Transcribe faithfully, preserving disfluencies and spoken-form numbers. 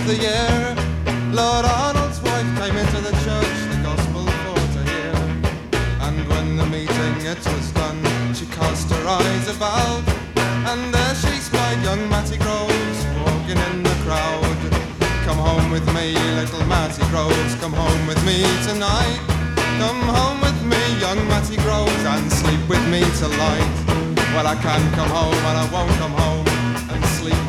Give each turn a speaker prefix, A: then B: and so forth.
A: of the year, Lord Arnold's wife came into the church, the gospel for to hear. And when the meeting it was done, she cast her eyes about, and there she spied young Matty Groves walking in the crowd. Come home with me, little Matty Groves, come home with me tonight. Come home with me, young Matty Groves, and sleep with me till light. Well, I can't come home and I won't come home,